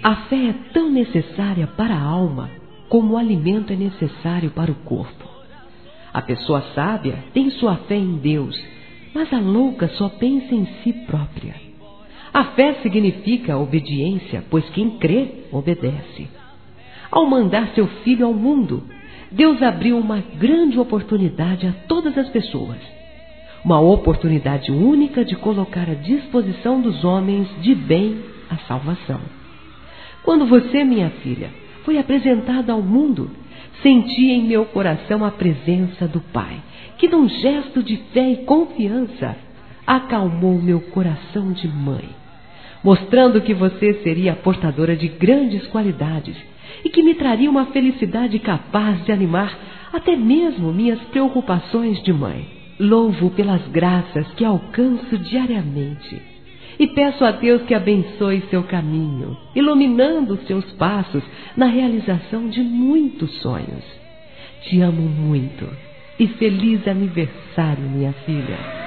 A fé é tão necessária para a alma como o alimento é necessário para o corpo. A pessoa sábia tem sua fé em Deus, mas a louca só pensa em si própria. A fé significa obediência, pois quem crê, obedece. Ao mandar seu Filho ao mundo, Deus abriu uma grande oportunidade a todas as pessoas. Uma oportunidade única de colocar à disposição dos homens de bem a salvação. Quando você, minha filha, foi apresentada ao mundo, senti em meu coração a presença do Pai, que num gesto de fé e confiança, acalmou meu coração de mãe, mostrando que você seria portadora de grandes qualidades e que me traria uma felicidade capaz de animar até mesmo minhas preocupações de mãe. Louvo pelas graças que alcanço diariamente e peço a Deus que abençoe seu caminho, iluminando seus passos na realização de muitos sonhos. Te amo muito e feliz aniversário, minha filha.